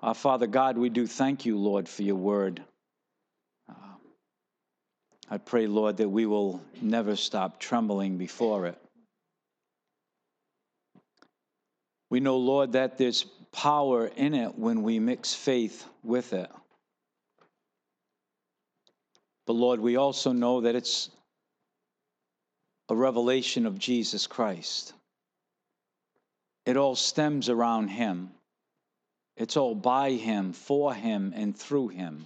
Our Father God, we do thank you, Lord, for your word. I pray, Lord, that we will never stop trembling before it. We know, Lord, that there's power in it when we mix faith with it. But, Lord, we also know that it's a revelation of Jesus Christ. It all stems around him. It's all by him, for him, and through him.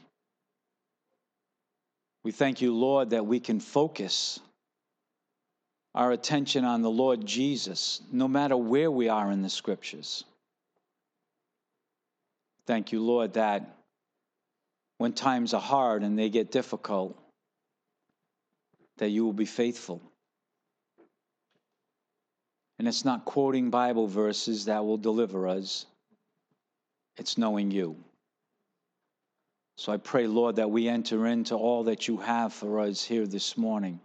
We thank you, Lord, that we can focus our attention on the Lord Jesus, no matter where we are in the scriptures. Thank you, Lord, that when times are hard and they get difficult, that you will be faithful. And it's not quoting Bible verses that will deliver us. It's knowing you. So I pray, Lord, that we enter into all that you have for us here this morning.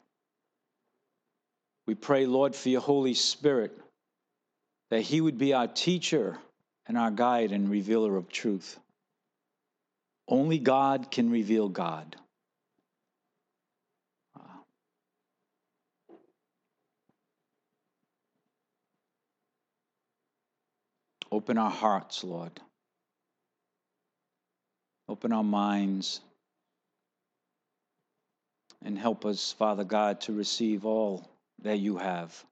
We pray, Lord, for your Holy Spirit, that he would be our teacher and our guide and revealer of truth. Only God can reveal God. Open our hearts, Lord. Open our minds. And help us, Father God, to receive all that you have.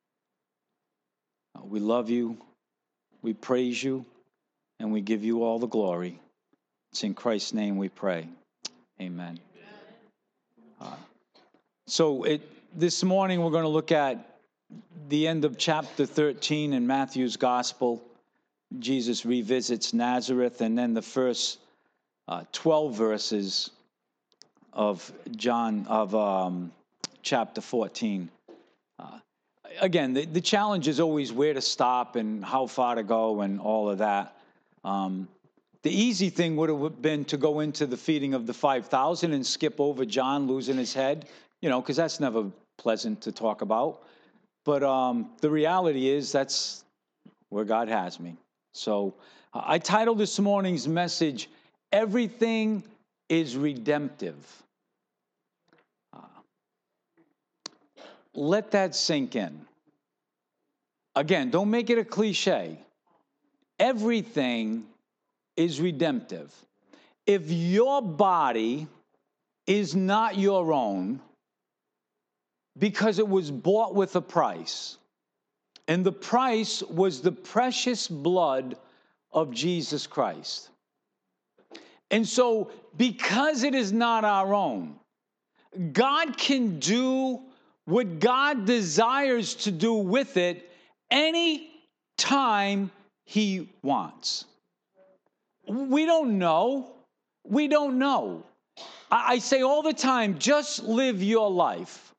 We love you, we praise you, and we give you all the glory. It's in Christ's name we pray. Amen. This morning we're going to look at the end of chapter 13 in Matthew's Gospel. Jesus revisits Nazareth, and then the first 12 verses of chapter 14. Again, the challenge is always where to stop and how far to go and all of that. The easy thing would have been to go into the feeding of the 5,000 and skip over John losing his head, because that's never pleasant to talk about. But the reality is that's where God has me. So I titled this morning's message, Everything is Redemptive. Let that sink in. Again, don't make it a cliche. Everything is redemptive. If your body is not your own, because it was bought with a price, and the price was the precious blood of Jesus Christ. And so, because it is not our own, God can do what God desires to do with it any time he wants. We don't know. We don't know. I say all the time, just live your life.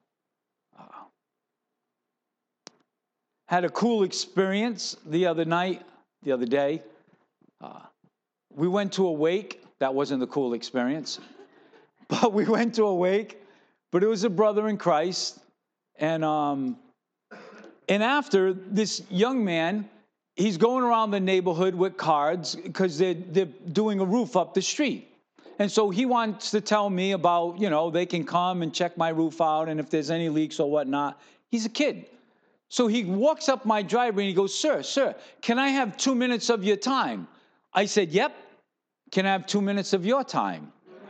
Had a cool experience the other day. We went to a wake. That wasn't the cool experience. But we went to a wake. But it was a brother in Christ. And after, this young man, he's going around the neighborhood with cards because they're doing a roof up the street. And so he wants to tell me about, they can come and check my roof out and if there's any leaks or whatnot. He's a kid. So he walks up my driveway and he goes, Sir, can I have 2 minutes of your time? I said, yep. Can I have 2 minutes of your time?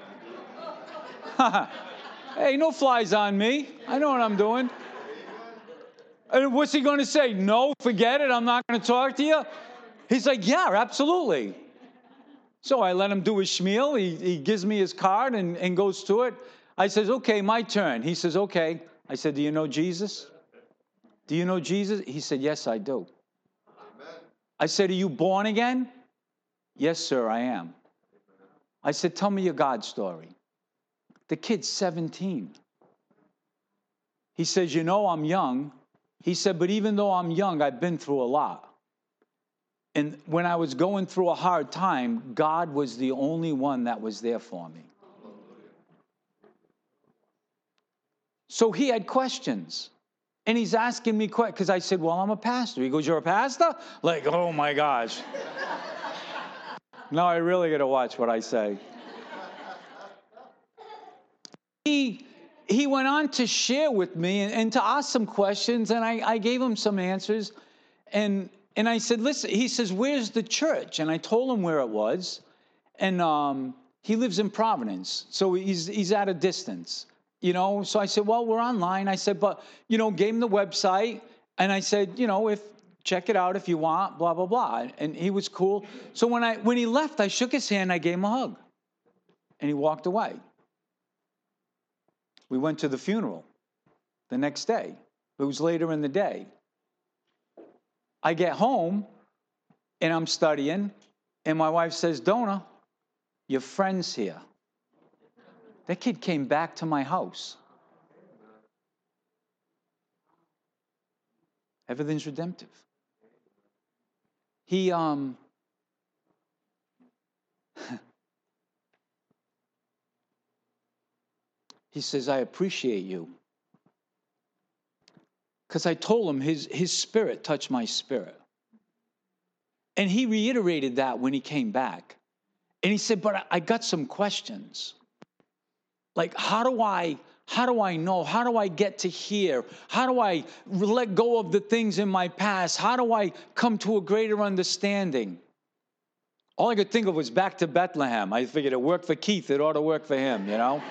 Hey, no flies on me. I know what I'm doing. And what's he going to say? No, forget it. I'm not going to talk to you. He's like, yeah, absolutely. So I let him do his schmeal. He gives me his card and goes to it. I says, okay, my turn. He says, okay. I said, do you know Jesus? Do you know Jesus? He said, yes, I do. Amen. I said, are you born again? Yes, sir, I am. I said, tell me your God story. The kid's 17. He says, I'm young. He said, but even though I'm young, I've been through a lot. And when I was going through a hard time, God was the only one that was there for me. So he had questions. And he's asking me questions. Because I said, well, I'm a pastor. He goes, you're a pastor? Like, oh my gosh. Now I really got to watch what I say. He went on to share with me and to ask some questions, and I gave him some answers. And I said, listen, he says, where's the church? And I told him where it was. And he lives in Providence, so he's at a distance, you know. So I said, well, we're online. I said, but, you know, gave him the website. And I said, you know, check it out if you want, blah, blah, blah. And he was cool. So when he left, I shook his hand, I gave him a hug. And he walked away. We went to the funeral the next day. It was later in the day. I get home, and I'm studying, and my wife says, Donna, your friend's here. That kid came back to my house. Everything's redemptive. He says, I appreciate you. Because I told him his spirit touched my spirit. And he reiterated that when he came back. And he said, but I got some questions. Like, how do I know? How do I get to here? How do I let go of the things in my past? How do I come to a greater understanding? All I could think of was back to Bethlehem. I figured it worked for Keith. It ought to work for him, you know?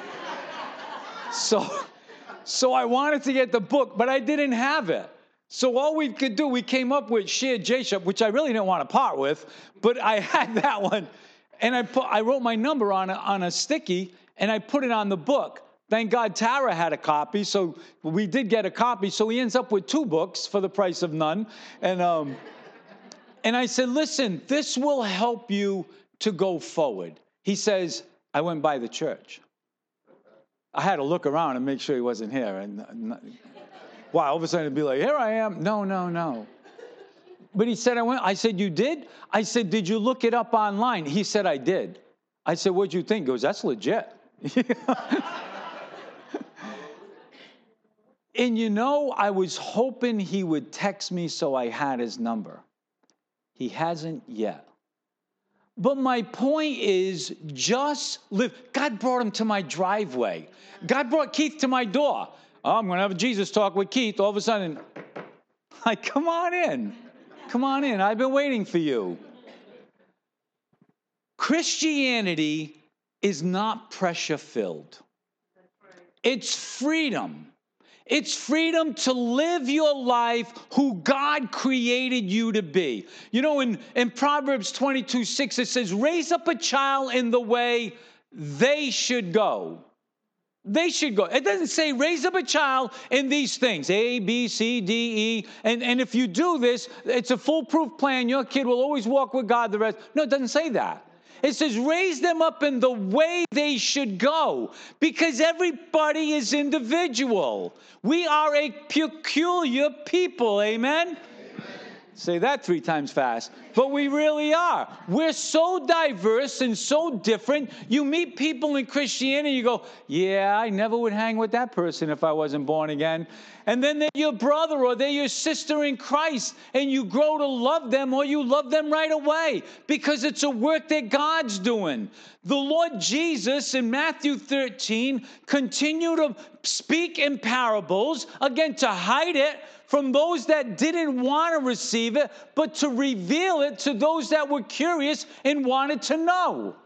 So I wanted to get the book, but I didn't have it. So all we could do, we came up with Share J-Shop, which I really didn't want to part with, but I had that one. And I wrote my number on a sticky, and I put it on the book. Thank God Tara had a copy, so we did get a copy. So he ends up with 2 books for the price of none. And I said, listen, this will help you to go forward. He says, I went by the church. I had to look around and make sure he wasn't here. And wow, all of a sudden it'd be like, here I am. No. But he said, I said, you did? I said, did you look it up online? He said, I did. I said, what'd you think? He goes, that's legit. And you know, I was hoping he would text me so I had his number. He hasn't yet. But my point is, just live. God brought him to my driveway. God brought Keith to my door. Oh, I'm going to have a Jesus talk with Keith. All of a sudden, come on in. Come on in. I've been waiting for you. Christianity is not pressure-filled. It's freedom. It's freedom to live your life who God created you to be. You know, in Proverbs 22:6, it says, raise up a child in the way they should go. They should go. It doesn't say raise up a child in these things, A, B, C, D, E. And if you do this, it's a foolproof plan. Your kid will always walk with God the rest. No, it doesn't say that. It says raise them up in the way they should go, because everybody is individual. We are a peculiar people, amen? Say that 3 times fast. But we really are. We're so diverse and so different. You meet people in Christianity, you go, yeah, I never would hang with that person if I wasn't born again. And then they're your brother or they're your sister in Christ, and you grow to love them, or you love them right away because it's a work that God's doing. The Lord Jesus in Matthew 13 continued to speak in parables, again, to hide it from those that didn't want to receive it, but to reveal it to those that were curious and wanted to know.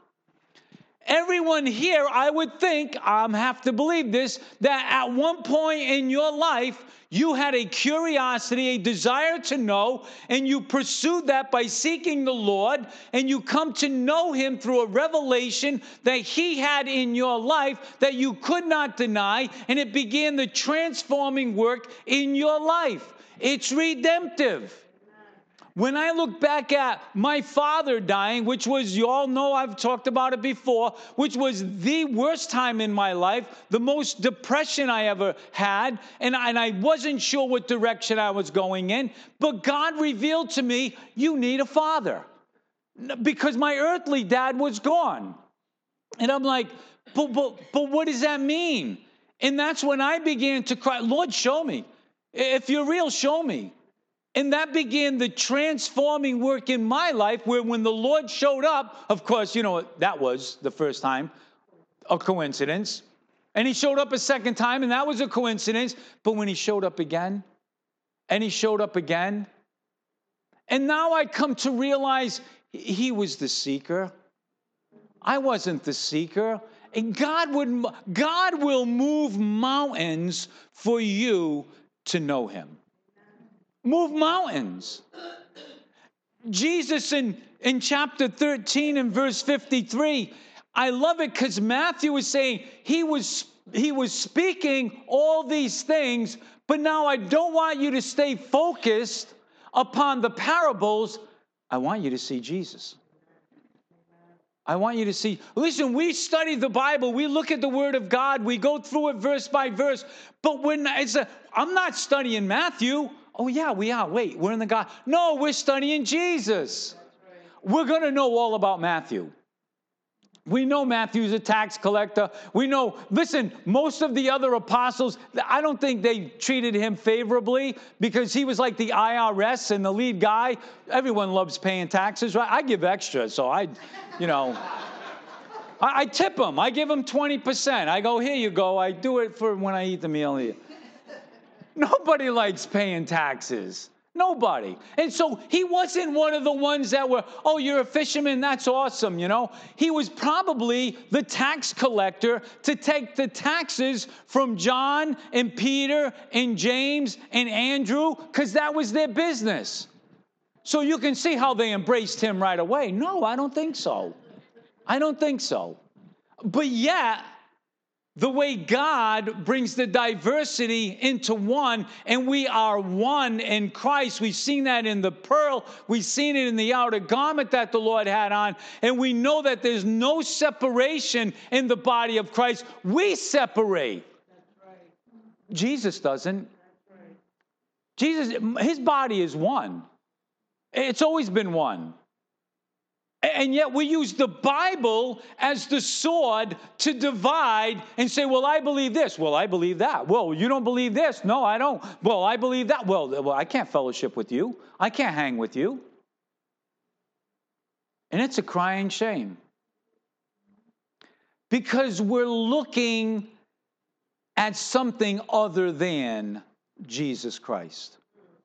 Everyone here, I would think, I have to believe this, that at one point in your life, you had a curiosity, a desire to know, and you pursued that by seeking the Lord, and you come to know Him through a revelation that He had in your life that you could not deny, and it began the transforming work in your life. It's redemptive. When I look back at my father dying, which was, you all know I've talked about it before, which was the worst time in my life, the most depression I ever had, and I wasn't sure what direction I was going in, but God revealed to me, you need a father, because my earthly dad was gone. And I'm like, but what does that mean? And that's when I began to cry, Lord, show me. If you're real, show me. And that began the transforming work in my life, where when the Lord showed up, of course, you know, that was the first time, a coincidence. And he showed up a second time, and that was a coincidence. But when he showed up again, and he showed up again, and now I come to realize he was the seeker. I wasn't the seeker. And God will move mountains for you to know him. Move mountains. Jesus in chapter 13 and verse 53, I love it because Matthew is saying he was speaking all these things, but now I don't want you to stay focused upon the parables. I want you to see Jesus. I want you to see. Listen, we study the Bible. We look at the Word of God. We go through it verse by verse. But I'm not studying Matthew. Oh, yeah, we are. Wait, we're in the God. No, we're studying Jesus. We're going to know all about Matthew. We know Matthew's a tax collector. We know, listen, most of the other apostles, I don't think they treated him favorably because he was like the IRS and the lead guy. Everyone loves paying taxes, right? I give extra, so I tip him. I give him 20%. I go, here you go. I do it for when I eat the meal here. Nobody likes paying taxes. Nobody. And so he wasn't one of the ones that were, oh, you're a fisherman, that's awesome, you know. He was probably the tax collector to take the taxes from John and Peter and James and Andrew, because that was their business. So you can see how they embraced him right away. No, I don't think so. I don't think so. But yet, the way God brings the diversity into one, and we are one in Christ. We've seen that in the pearl. We've seen it in the outer garment that the Lord had on. And we know that there's no separation in the body of Christ. We separate. That's right. Jesus doesn't. That's right. Jesus, his body is one. It's always been one. And yet we use the Bible as the sword to divide and say, well, I believe this. Well, I believe that. Well, you don't believe this. No, I don't. Well, I believe that. Well, I can't fellowship with you. I can't hang with you. And it's a crying shame. Because we're looking at something other than Jesus Christ.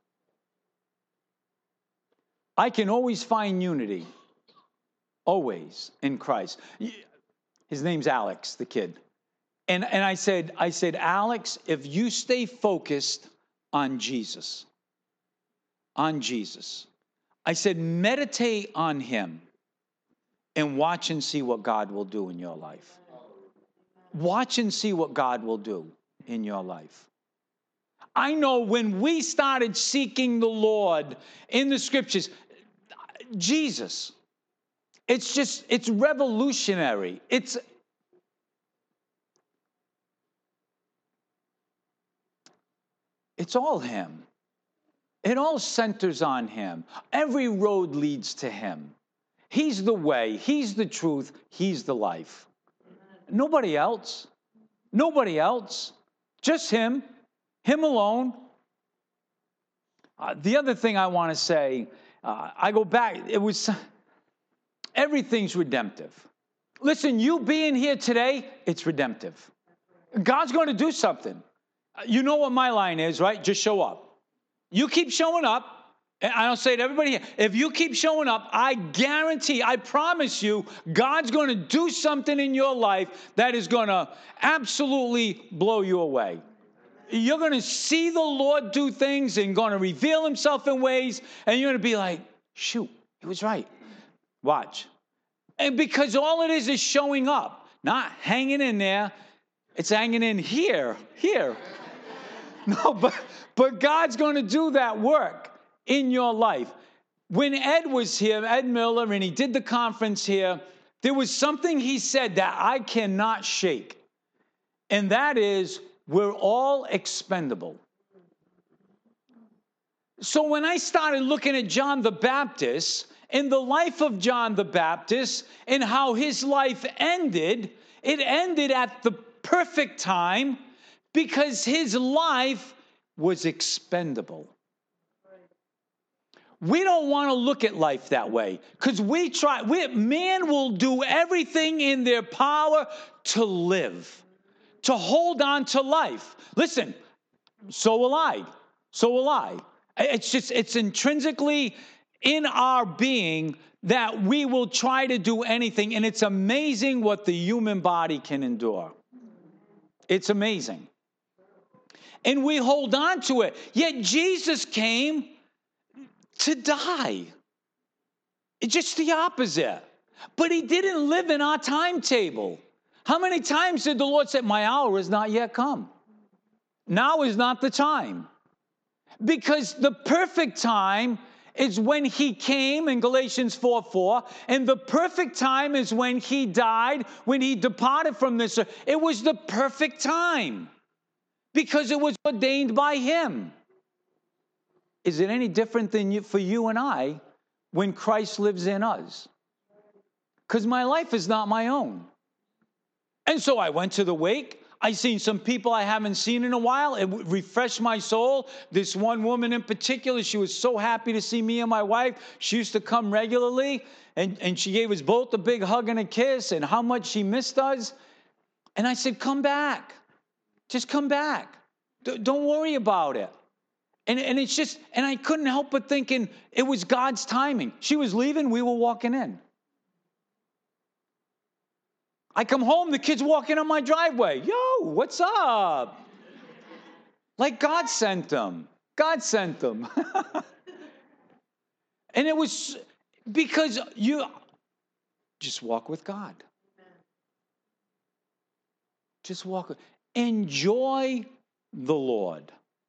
I can always find unity. Always in Christ. His name's Alex, the kid. And I said, Alex, if you stay focused on Jesus, I said, meditate on him and watch and see what God will do in your life. Watch and see what God will do in your life. I know when we started seeking the Lord in the scriptures, Jesus, it's revolutionary. It's all him. It all centers on him. Every road leads to him. He's the way. He's the truth. He's the life. Nobody else. Nobody else. Just him. Him alone. The other thing I want to say, I go back, everything's redemptive. Listen, you being here today, it's redemptive. God's going to do something. You know what my line is, right? Just show up. You keep showing up. And I'll say to everybody here, if you keep showing up, I guarantee, I promise you, God's going to do something in your life that is going to absolutely blow you away. You're going to see the Lord do things and going to reveal himself in ways, and you're going to be like, shoot, he was right. Watch. And because all it is showing up, not hanging in there. It's hanging in here. No, but God's going to do that work in your life. When Ed was here, Ed Miller, and he did the conference here, there was something he said that I cannot shake. And that is, we're all expendable. So when I started looking at John the Baptist, in the life of John the Baptist, and how his life ended, it ended at the perfect time because his life was expendable. We don't want to look at life that way because man will do everything in their power to live, to hold on to life. Listen, so will I. So will I. It's intrinsically in our being that we will try to do anything, and it's amazing what the human body can endure. It's amazing. And we hold on to it. Yet Jesus came to die. It's just the opposite. But he didn't live in our timetable. How many times did the Lord say, my hour is not yet come? Now is not the time. Because the perfect time is when he came in Galatians 4:4, and the perfect time is when he died, when he departed from this earth. It was the perfect time because it was ordained by him. Is it any different for you and I when Christ lives in us? Because my life is not my own. And so I went to the wake. I seen some people I haven't seen in a while. It refreshed my soul. This one woman in particular, she was so happy to see me and my wife. She used to come regularly, and she gave us both a big hug and a kiss and how much she missed us. And I said, come back. Just come back. Don't worry about it. And it's just, and I couldn't help but thinking it was God's timing. She was leaving, we were walking in. I come home, the kid's walking on my driveway. Yo, what's up? Like God sent them. God sent them. And it was because you just walk with God. Just walk. Enjoy the Lord.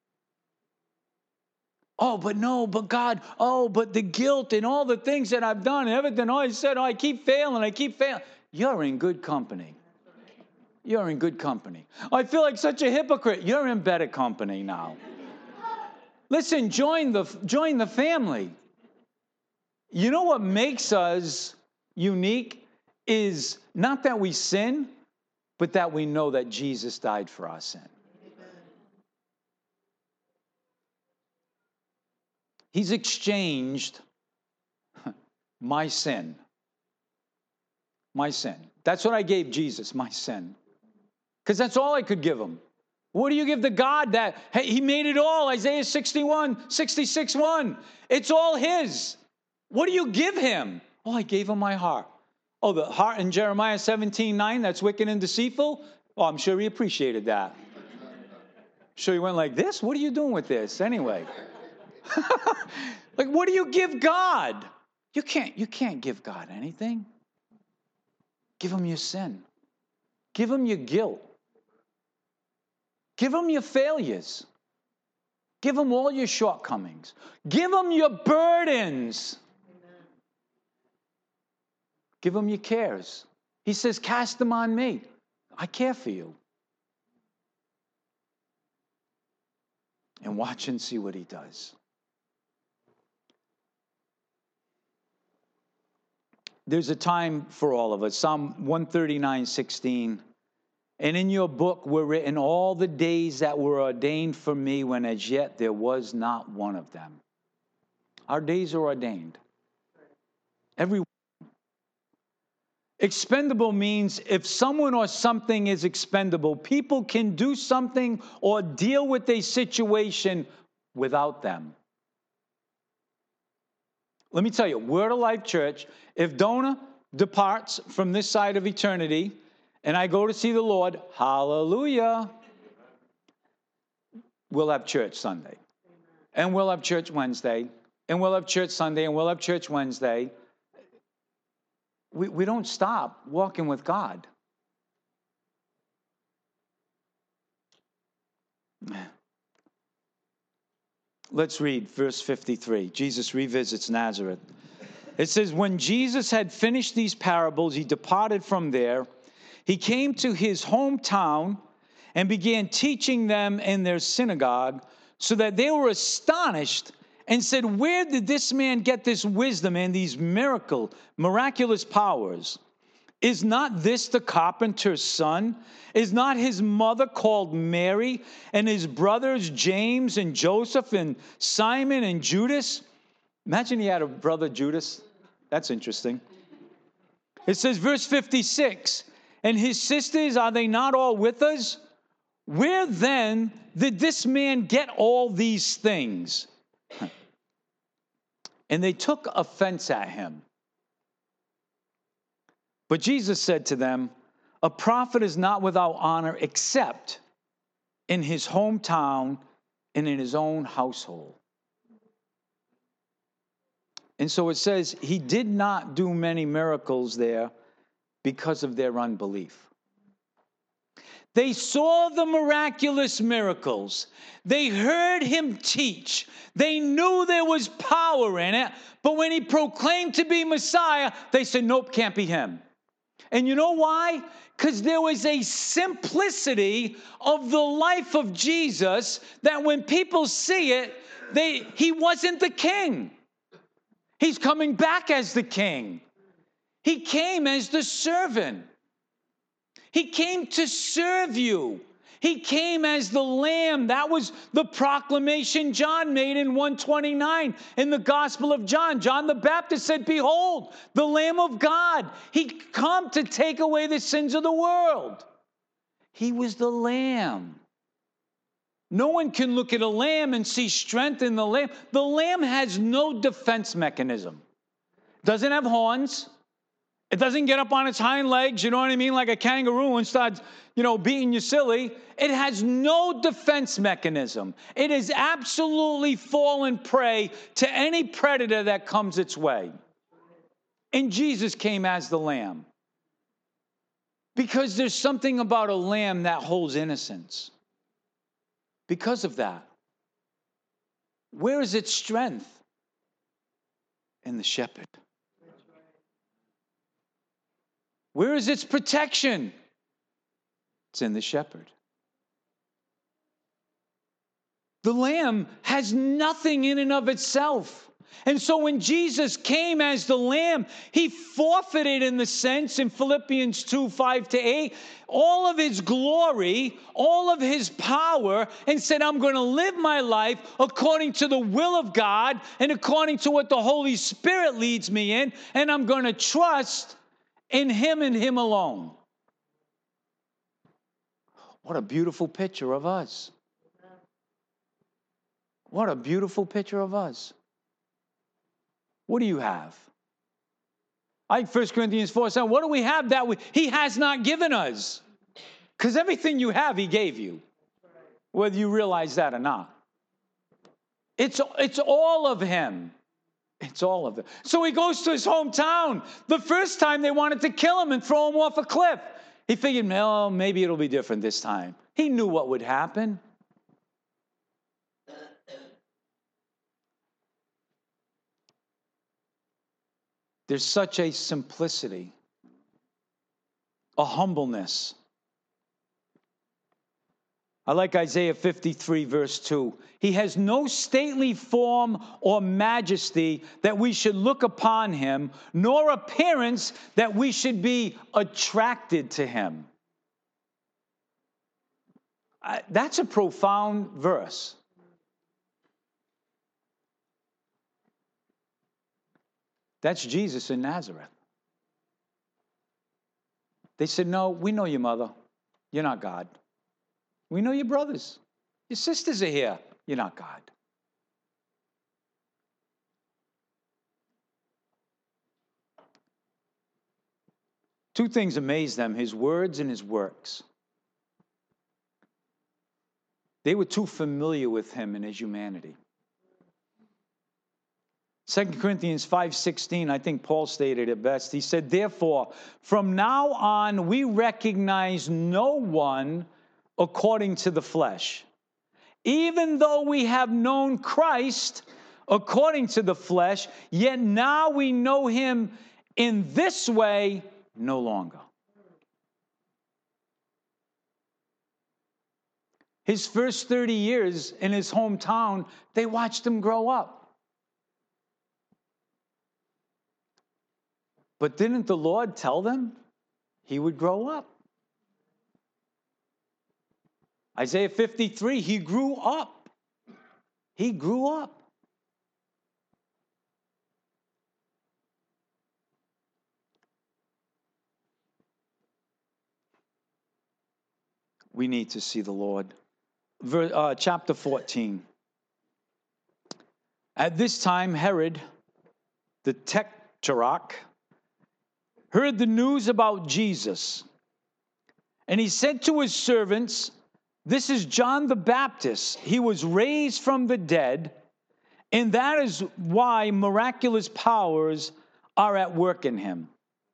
Oh, but no, but God, oh, but the guilt and all the things that I've done and everything. Oh, I said, oh, I keep failing. You're in good company. You're in good company. I feel like such a hypocrite. You're in better company now. Listen, join the family. You know what makes us unique is not that we sin, but that we know that Jesus died for our sin. He's exchanged my sin. My sin. That's what I gave Jesus, my sin. Because that's all I could give him. What do you give to God that, hey, he made it all? Isaiah 66:1. It's all his. What do you give him? Oh, I gave him my heart. Oh, the heart in Jeremiah 17:9, that's wicked and deceitful? Oh, I'm sure he appreciated that. Sure he went like this? What are you doing with this? Anyway. Like, what do you give God? You can't give God anything. Give him your sin. Give him your guilt. Give him your failures. Give him all your shortcomings. Give him your burdens. Amen. Give him your cares. He says, cast them on me. I care for you. And watch and see what he does. There's a time for all of us. Psalm 139:16. And in your book were written all the days that were ordained for me, when as yet there was not one of them. Our days are ordained. Every expendable means if someone or something is expendable, people can do something or deal with a situation without them. Let me tell you, Word of Life Church, if Donna departs from this side of eternity and I go to see the Lord, hallelujah, we'll have church Sunday. And we'll have church Wednesday. And we'll have church Sunday. And we'll have church Wednesday. We don't stop walking with God. Let's read verse 53. Jesus revisits Nazareth. It says, when Jesus had finished these parables, he departed from there. He came to his hometown and began teaching them in their synagogue, so that they were astonished and said, where did this man get this wisdom and these miraculous powers? Is not this the carpenter's son? Is not his mother called Mary, and his brothers James and Joseph and Simon and Judas? Imagine he had a brother Judas. That's interesting. It says, verse 56, and his sisters, are they not all with us? Where then did this man get all these things? And they took offense at him. But Jesus said to them, a prophet is not without honor except in his hometown and in his own household. And so it says he did not do many miracles there because of their unbelief. They saw the miraculous miracles. They heard him teach. They knew there was power in it. But when he proclaimed to be Messiah, they said, nope, can't be him. And you know why? Because there was a simplicity of the life of Jesus that when people see it, he wasn't the king. He's coming back as the king. He came as the servant. He came to serve you. He came as the lamb. That was the proclamation John made in 129 in the Gospel of John. John the Baptist said, behold, the Lamb of God. He come to take away the sins of the world. He was the lamb. No one can look at a lamb and see strength in the lamb. The lamb has no defense mechanism. Doesn't have horns. It doesn't get up on its hind legs, you know what I mean, like a kangaroo and starts, beating you silly. It has no defense mechanism. It is absolutely fallen prey to any predator that comes its way. And Jesus came as the lamb. Because there's something about a lamb that holds innocence. Because of that. Where is its strength? In the shepherd. Where is its protection? It's in the shepherd. The lamb has nothing in and of itself. And so when Jesus came as the lamb, he forfeited in the sense in Philippians 2, 5-8, all of his glory, all of his power, and said, I'm going to live my life according to the will of God and according to what the Holy Spirit leads me in, and I'm going to trust in him and him alone. What a beautiful picture of us. What a beautiful picture of us. What do you have? Like 1 Corinthians 4:7, what do we have that he has not given us? Because everything you have, he gave you. Whether you realize that or not. It's all of him. It's all of it. So he goes to his hometown. The first time they wanted to kill him and throw him off a cliff. He figured, well, maybe it'll be different this time. He knew what would happen. There's such a simplicity, a humbleness. I like Isaiah 53, verse 2. He has no stately form or majesty that we should look upon him, nor appearance that we should be attracted to him. That's a profound verse. That's Jesus in Nazareth. They said, no, we know your mother. You're not God. We know your brothers. Your sisters are here. You're not God. Two things amazed them, his words and his works. They were too familiar with him and his humanity. 2 Corinthians 5:16, I think Paul stated it best. He said, therefore, from now on, we recognize no one according to the flesh. Even though we have known Christ according to the flesh, yet now we know him in this way no longer. His first 30 years in his hometown, they watched him grow up. But didn't the Lord tell them he would grow up? Isaiah 53, he grew up. He grew up. we need to see the Lord. Chapter 14. At this time, Herod, the Tetrarch, heard the news about Jesus. And he said to his servants, "This is John the Baptist. He was raised from the dead, and that is why miraculous powers are at work in him."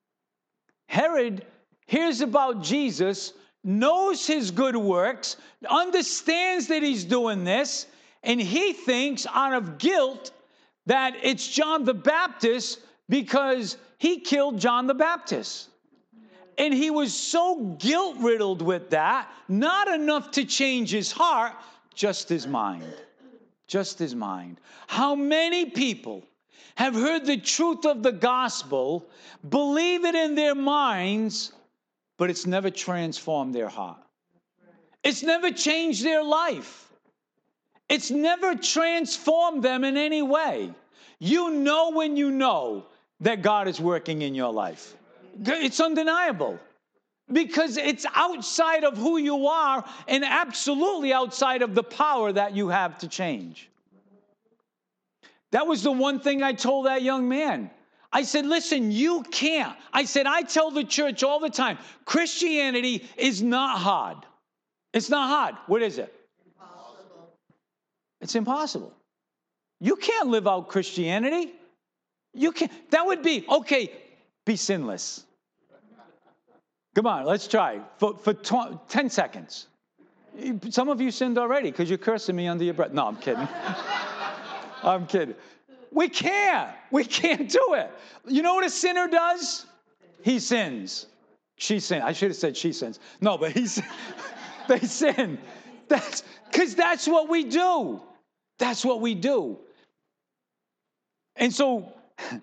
Herod hears about Jesus, knows his good works, understands that he's doing this, and he thinks out of guilt that it's John the Baptist because he killed John the Baptist. And he was so guilt-riddled with that, not enough to change his heart, just his mind. Just his mind. How many people have heard the truth of the gospel, believe it in their minds, but it's never transformed their heart. It's never changed their life. It's never transformed them in any way. You know when you know that God is working in your life. It's undeniable. Because it's outside of who you are and absolutely outside of the power that you have to change. That was the one thing I told that young man. I said, listen, you can't. I said, I tell the church all the time, Christianity is not hard. It's not hard. What is it? Impossible. It's impossible. You can't live out Christianity. You can't. That would be, okay, be sinless. Come on, let's try for 10 seconds. Some of you sinned already because you're cursing me under your breath. No, I'm kidding. I'm kidding. We can't do it. You know what a sinner does? He sins. She sins. I should have said she sins. No, but they sin. That's because that's what we do. That's what we do. And so,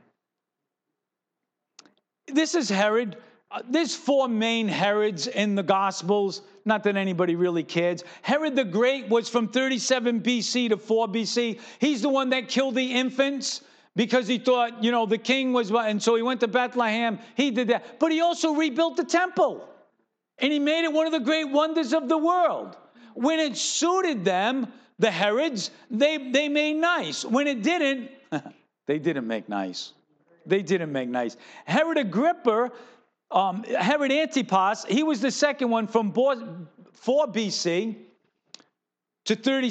this is Herod. There's 4 main Herods in the Gospels. Not that anybody really cares. Herod the Great was from 37 BC to 4 BC. He's the one that killed the infants because he thought, the king was, and so he went to Bethlehem. He did that. But he also rebuilt the temple. And he made it one of the great wonders of the world. When it suited them, the Herods, they made nice. When it didn't, they didn't make nice. They didn't make nice. Herod Agrippa, Herod Antipas, he was the second one from 4 BC to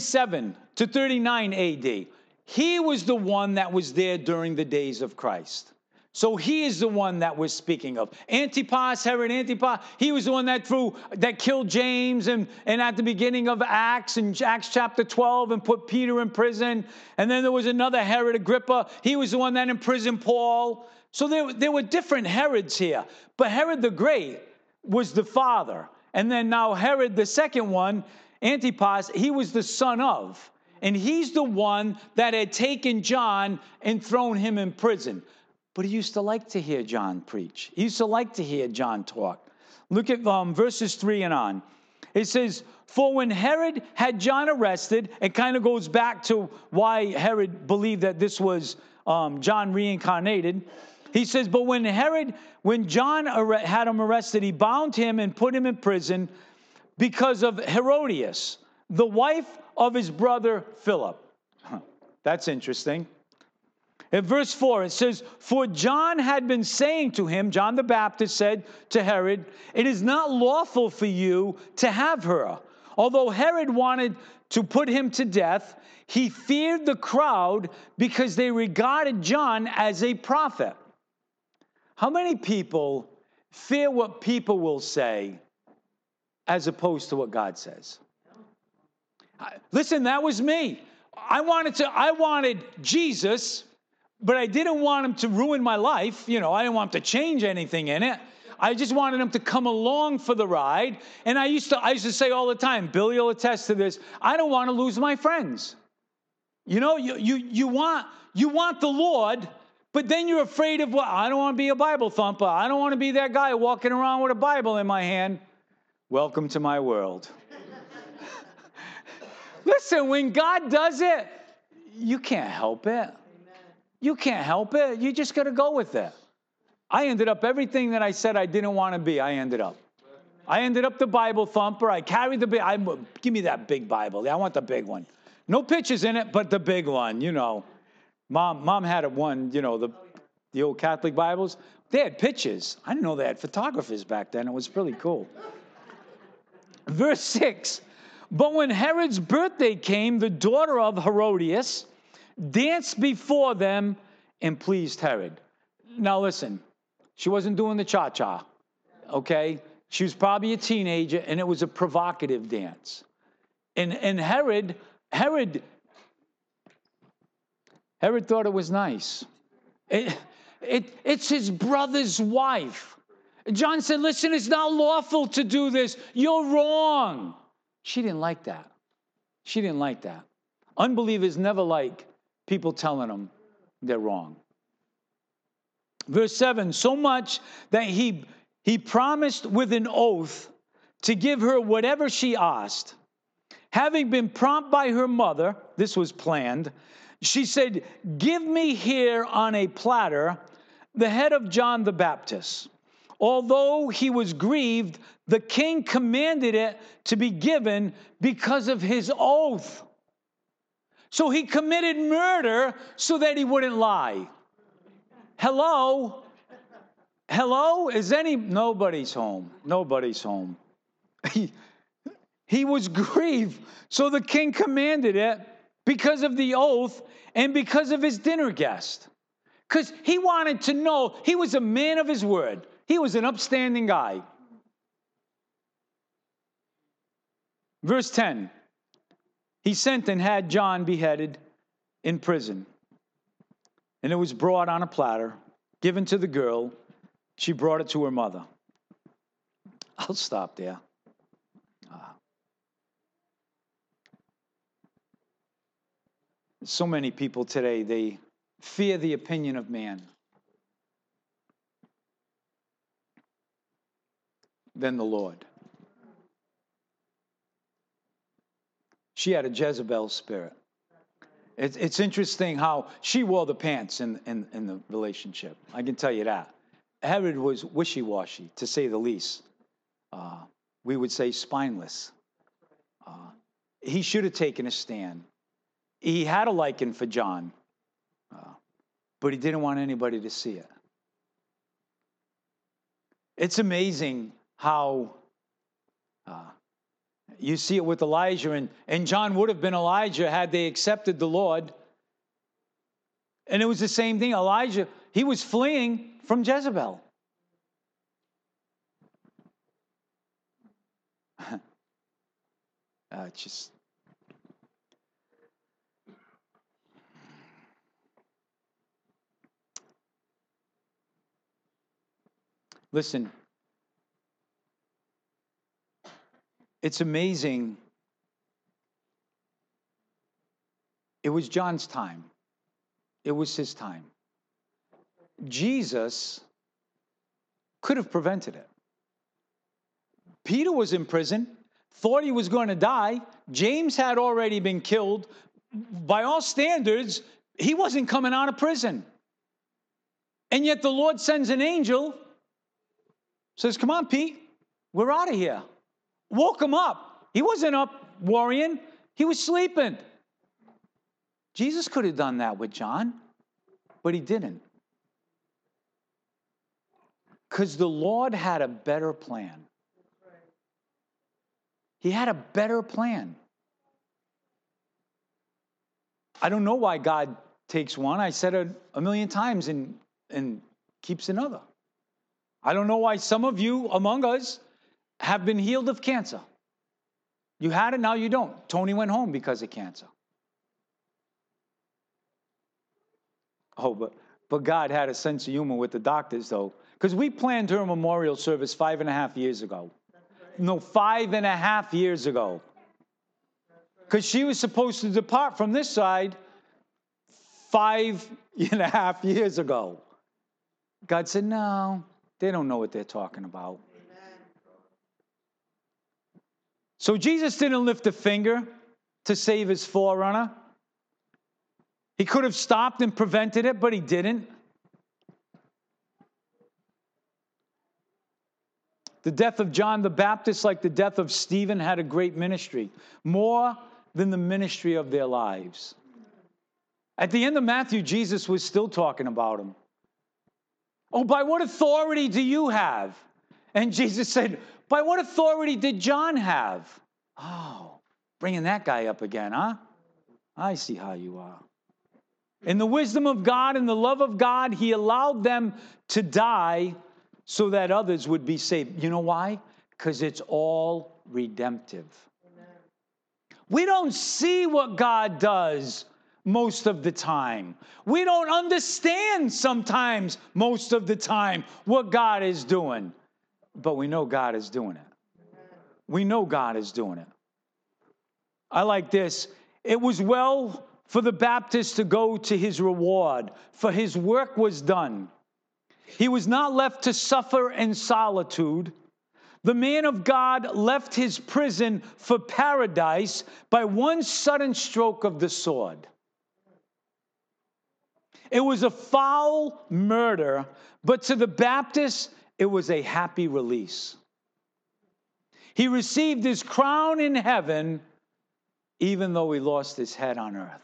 39 AD. He was the one that was there during the days of Christ. So he is the one that we're speaking of. Antipas, Herod Antipas, he was the one that killed James and at the beginning of Acts, in Acts chapter 12, and put Peter in prison. And then there was another Herod Agrippa. He was the one that imprisoned Paul. So there were different Herods here. But Herod the Great was the father. And then now Herod, the second one, Antipas, he was the son of. And he's the one that had taken John and thrown him in prison. But he used to like to hear John preach. He used to like to hear John talk. Look at verses 3 and on. It says, "For when Herod had John arrested," it kind of goes back to why Herod believed that this was John reincarnated. He says, "But when John had him arrested, he bound him and put him in prison because of Herodias, the wife of his brother Philip." That's interesting. In verse 4, it says, "For John had been saying to him," John the Baptist said to Herod, "It is not lawful for you to have her." Although Herod wanted to put him to death, he feared the crowd because they regarded John as a prophet. How many people fear what people will say as opposed to what God says? Listen, that was me. I wanted Jesus, but I didn't want him to ruin my life. I didn't want him to change anything in it. I just wanted him to come along for the ride. And I used to say all the time, Billy will attest to this, I don't want to lose my friends. You want the Lord, but then you're afraid of what? I don't want to be a Bible thumper. I don't want to be that guy walking around with a Bible in my hand. Welcome to my world. Listen, when God does it, you can't help it. You can't help it. You just got to go with it. I ended up everything that I said I didn't want to be, I ended up. I ended up the Bible thumper. I carried the big, give me that big Bible. I want the big one. No pictures in it, but the big one, you know. Mom had one, you know, the old Catholic Bibles. They had pictures. I didn't know they had photographers back then. It was really cool. Verse 6, but when Herod's birthday came, the daughter of Herodias danced before them and pleased Herod. Now listen, she wasn't doing the cha-cha, okay? She was probably a teenager, and it was a provocative dance. And Herod thought it was nice. It's his brother's wife. John said, listen, it's not lawful to do this. You're wrong. She didn't like that. She didn't like that. Unbelievers never like people telling them they're wrong. Verse 7, so much that he promised with an oath to give her whatever she asked. Having been prompted by her mother, this was planned, she said, give me here on a platter the head of John the Baptist. Although he was grieved, the king commanded it to be given because of his oath. So he committed murder so that he wouldn't lie. Hello? Hello? Nobody's home. Nobody's home. He was grieved. So the king commanded it because of the oath and because of his dinner guest. Because he wanted to know, he was a man of his word. He was an upstanding guy. Verse 10, he sent and had John beheaded in prison. And it was brought on a platter, given to the girl. She brought it to her mother. I'll stop there. So many people today, they fear the opinion of man than the Lord. She had a Jezebel spirit. It's interesting how she wore the pants in the relationship. I can tell you that. Herod was wishy-washy, to say the least. We would say spineless. He should have taken a stand. He had a liking for John, but he didn't want anybody to see it. It's amazing how you see it with Elijah, and John would have been Elijah had they accepted the Lord. And it was the same thing. Elijah, he was fleeing from Jezebel. Listen, it's amazing. It was John's time. It was his time. Jesus could have prevented it. Peter was in prison, thought he was going to die. James had already been killed. By all standards, he wasn't coming out of prison. And yet the Lord sends an angel, says, come on, Pete, we're out of here. Woke him up. He wasn't up worrying. He was sleeping. Jesus could have done that with John, but he didn't. Because the Lord had a better plan. He had a better plan. I don't know why God takes one. I said it a million times and keeps another. I don't know why some of you among us have been healed of cancer. You had it, now you don't. Tony went home because of cancer. Oh, but God had a sense of humor with the doctors, though. Because we planned her memorial service 5.5 years ago. No, 5.5 years ago. Because she was supposed to depart from this side 5.5 years ago. God said, no, they don't know what they're talking about. So Jesus didn't lift a finger to save his forerunner. He could have stopped and prevented it, but he didn't. The death of John the Baptist, like the death of Stephen, had a great ministry, more than the ministry of their lives. At the end of Matthew, Jesus was still talking about him. Oh, by what authority do you have? And Jesus said, by what authority did John have? Oh, bringing that guy up again, huh? I see how you are. In the wisdom of God and the love of God, he allowed them to die so that others would be saved. You know why? Because it's all redemptive. Amen. We don't see what God does most of the time. We don't understand sometimes most of the time what God is doing. But we know God is doing it. We know God is doing it. I like this. It was well for the Baptist to go to his reward, for his work was done. He was not left to suffer in solitude. The man of God left his prison for paradise by one sudden stroke of the sword. It was a foul murder, but to the Baptist, it was a happy release. He received his crown in heaven, even though he lost his head on earth.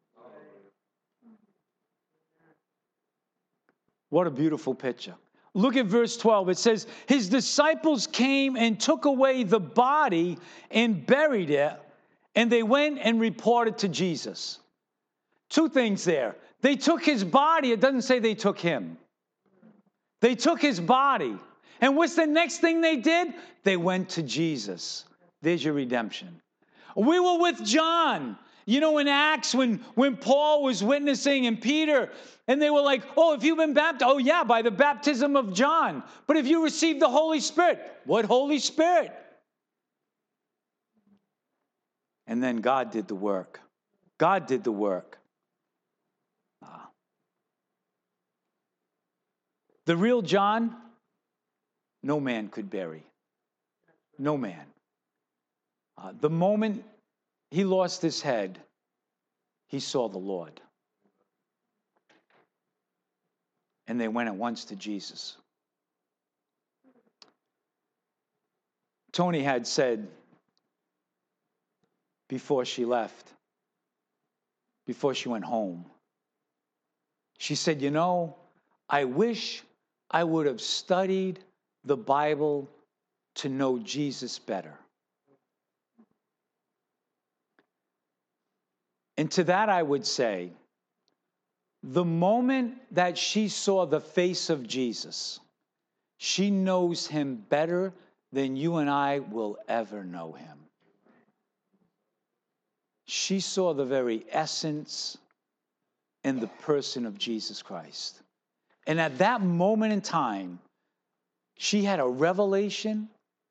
What a beautiful picture. Look at verse 12. It says, his disciples came and took away the body and buried it, and they went and reported to Jesus. Two things there. They took his body. It doesn't say they took him. They took his body. And what's the next thing they did? They went to Jesus. There's your redemption. We were with John. You know, in Acts, when Paul was witnessing and Peter, and they were like, oh, if you've been baptized, oh yeah, by the baptism of John. But if you received the Holy Spirit, what Holy Spirit? And then God did the work. God did the work. The real John, no man could bury. No man. The moment he lost his head, he saw the Lord. And they went at once to Jesus. Tony had said before she left, before she went home, she said, you know, I wish I would have studied the Bible to know Jesus better. And to that I would say, the moment that she saw the face of Jesus, she knows him better than you and I will ever know him. She saw the very essence and the person of Jesus Christ. And at that moment in time, she had a revelation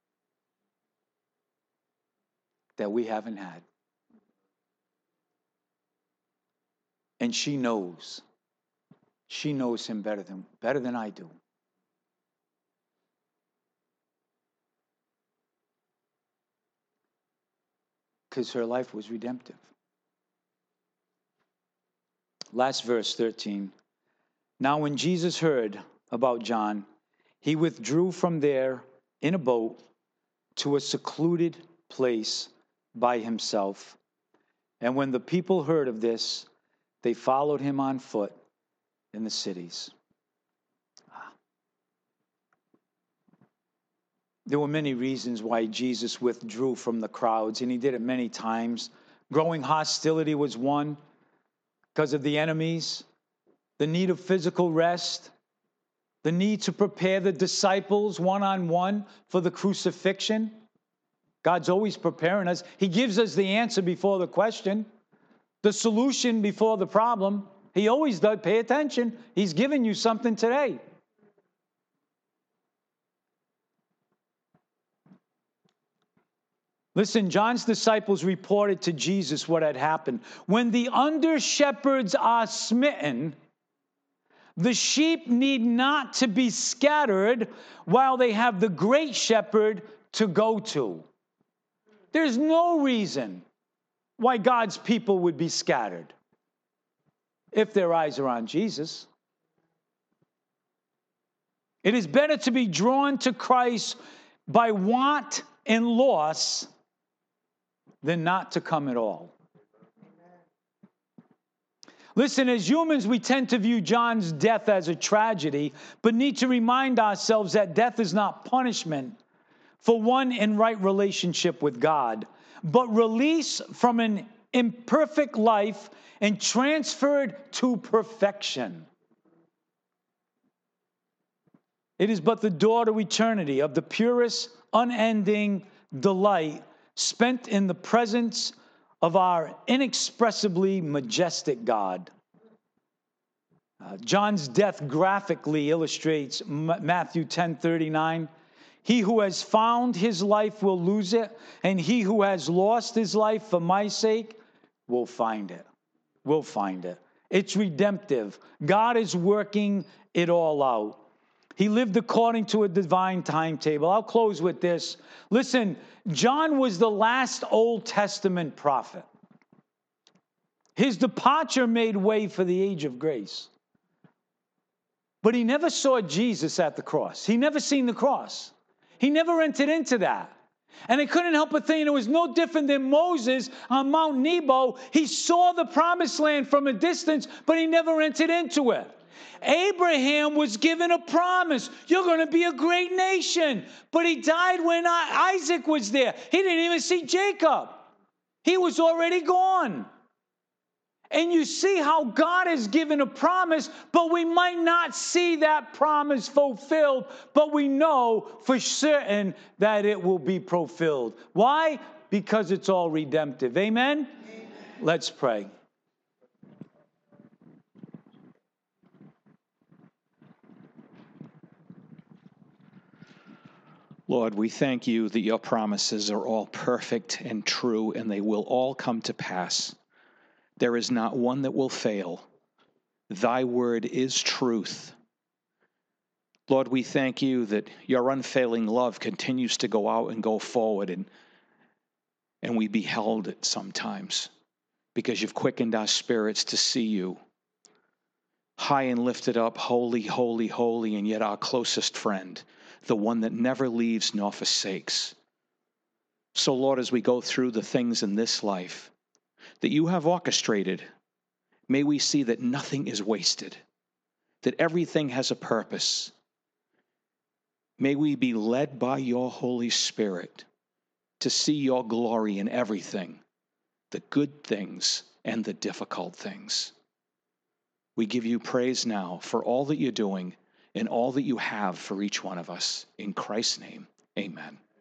that we haven't had. And she knows him better than I do. Because her life was redemptive. Last verse, 13. Now when Jesus heard about John, he withdrew from there in a boat to a secluded place by himself. And when the people heard of this, they followed him on foot in the cities. There were many reasons why Jesus withdrew from the crowds, and he did it many times. Growing hostility was one, because of the enemies, the need of physical rest, the need to prepare the disciples one-on-one for the crucifixion. God's always preparing us. He gives us the answer before the question, the solution before the problem. He always does. Pay attention. He's giving you something today. Listen, John's disciples reported to Jesus what had happened. When the under-shepherds are smitten, the sheep need not to be scattered while they have the great shepherd to go to. There's no reason why God's people would be scattered if their eyes are on Jesus. It is better to be drawn to Christ by want and loss than not to come at all. Listen, as humans, we tend to view John's death as a tragedy, but need to remind ourselves that death is not punishment for one in right relationship with God, but release from an imperfect life and transferred to perfection. It is but the door to eternity of the purest, unending delight spent in the presence of our inexpressibly majestic God. John's death graphically illustrates Matthew 10:39. He who has found his life will lose it, and he who has lost his life for my sake will find it. Will find it. It's redemptive. God is working it all out. He lived according to a divine timetable. I'll close with this. Listen, John was the last Old Testament prophet. His departure made way for the age of grace. But he never saw Jesus at the cross. He never seen the cross. He never entered into that. And I couldn't help but think it was no different than Moses on Mount Nebo. He saw the promised land from a distance, but he never entered into it. Abraham was given a promise. You're going to be a great nation. But he died when Isaac was there. He didn't even see Jacob. He was already gone. And you see how God has given a promise, but we might not see that promise fulfilled, but we know for certain that it will be fulfilled. Why? Because it's all redemptive. Amen? Amen. Let's pray. Lord, we thank you that your promises are all perfect and true, and they will all come to pass. There is not one that will fail. Thy word is truth. Lord, we thank you that your unfailing love continues to go out and go forward, and we beheld it sometimes because you've quickened our spirits to see you. High and lifted up, holy, holy, holy, and yet our closest friend, the one that never leaves nor forsakes. So, Lord, as we go through the things in this life that you have orchestrated, may we see that nothing is wasted, that everything has a purpose. May we be led by your Holy Spirit to see your glory in everything, the good things and the difficult things. We give you praise now for all that you're doing and all that you have for each one of us. In Christ's name, amen.